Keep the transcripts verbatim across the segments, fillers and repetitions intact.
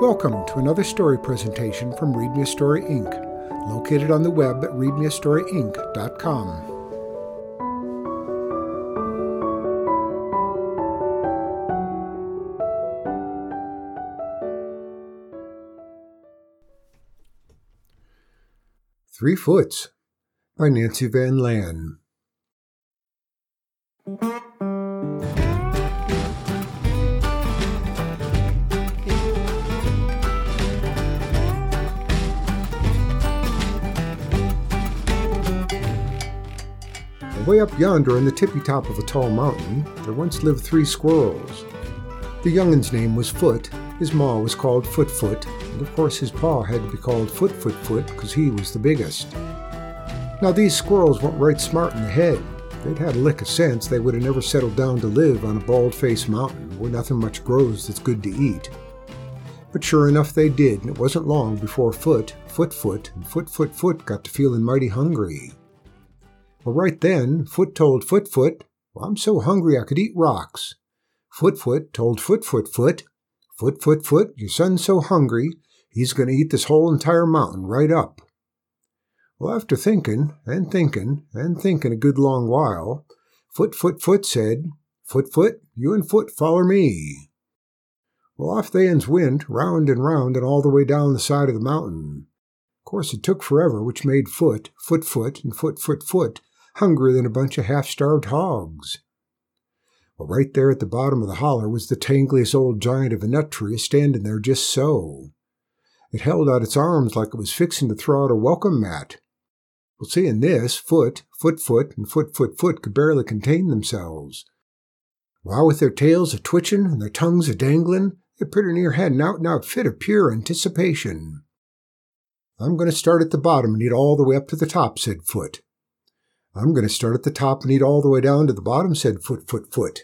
Welcome to another story presentation from Read Me a Story, Incorporated, located on the web at read me a story inc dot com. Three Foots by Nancy Van Lan. Way up yonder on the tippy top of a tall mountain, there once lived three squirrels. The youngin's name was Foot, his ma was called Foot Foot, and of course his pa had to be called Foot Foot Foot because he was the biggest. Now these squirrels weren't right smart in the head. If they'd had a lick of sense, they would have never settled down to live on a bald-faced mountain where nothing much grows that's good to eat. But sure enough they did, and it wasn't long before Foot, Foot Foot, and Foot Foot Foot got to feeling mighty hungry. Well, right then, Foot told Foot Foot, well, I'm so hungry I could eat rocks. Foot Foot told Foot Foot Foot, Foot Foot Foot, your son's so hungry, he's going to eat this whole entire mountain right up. Well, after thinking, and thinking, and thinking a good long while, Foot Foot Foot said, Foot Foot, you and Foot foller me. Well, off they uns went, round and round and all the way down the side of the mountain. Of course, it took forever, which made Foot, Foot Foot, and Foot Foot Foot hungrier than a bunch of half-starved hogs. Well, right there at the bottom of the holler was the tangliest old giant of a nut tree standing there just so. It held out its arms like it was fixing to throw out a welcome mat. Well, seeing this, Foot, Foot Foot, and Foot Foot Foot could barely contain themselves. While with their tails a-twitching and their tongues a-dangling, they pretty near had an out-and-out fit of pure anticipation. I'm going to start at the bottom and eat all the way up to the top, said Foot. I'm going to start at the top and eat all the way down to the bottom, said Foot, Foot, Foot.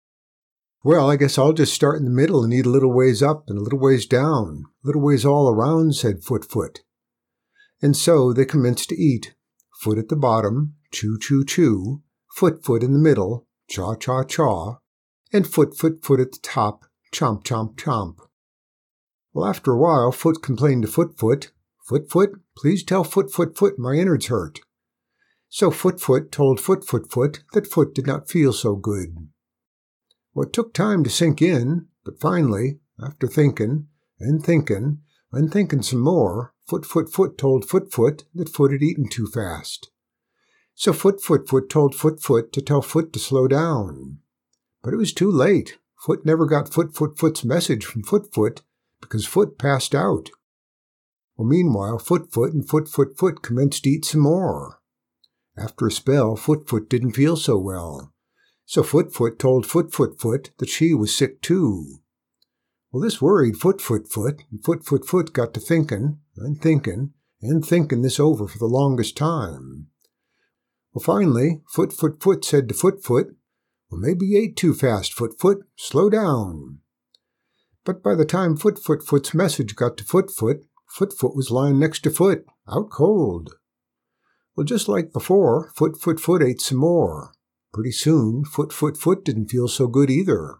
Well, I guess I'll just start in the middle and eat a little ways up and a little ways down, a little ways all around, said Foot, Foot. And so they commenced to eat. Foot at the bottom, chew, chew, chew, Foot, Foot in the middle, chaw, chaw, chaw, and Foot, Foot, Foot at the top, chomp, chomp, chomp. Well, after a while, Foot complained to Foot, Foot, Foot, Foot, please tell Foot, Foot, Foot my innards hurt. So Foot Foot told Foot Foot Foot that Foot did not feel so good. Well, it took time to sink in, but finally, after thinking, and thinking, and thinking some more, Foot Foot Foot told Foot Foot that Foot had eaten too fast. So Foot Foot Foot told Foot Foot to tell Foot to slow down. But it was too late. Foot never got Foot Foot Foot's message from Foot Foot because Foot passed out. Well, meanwhile, Foot Foot and Foot Foot Foot commenced to eat some more. After a spell, Foot Foot didn't feel so well, so Foot Foot told Foot Foot Foot that she was sick too. Well, this worried Foot Foot Foot, and Foot Foot Foot got to thinking, and thinking, and thinking this over for the longest time. Well, finally, Foot Foot Foot said to Foot Foot, well, maybe you ate too fast, Foot Foot, slow down. But by the time Foot Foot Foot's message got to Foot Foot, Foot Foot was lying next to Foot, out cold. Well, just like before, Foot Foot Foot ate some more. Pretty soon, Foot Foot Foot didn't feel so good either.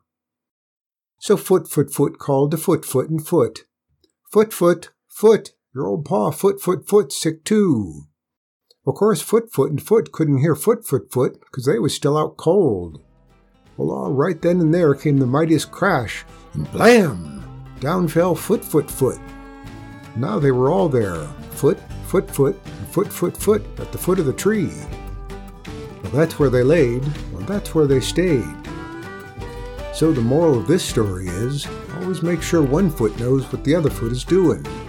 So Foot Foot Foot called to Foot Foot and Foot. Foot Foot, Foot, your old paw Foot Foot Foot's sick too. Of course, Foot Foot and Foot couldn't hear Foot Foot Foot because they was still out cold. Well, all right then and there came the mightiest crash, and blam! Down fell Foot Foot Foot. Now they were all there, Foot, Foot Foot, and Foot Foot Foot at the foot of the tree. Well, that's where they laid. Well, that's where they stayed. So the moral of this story is, always make sure one foot knows what the other foot is doing.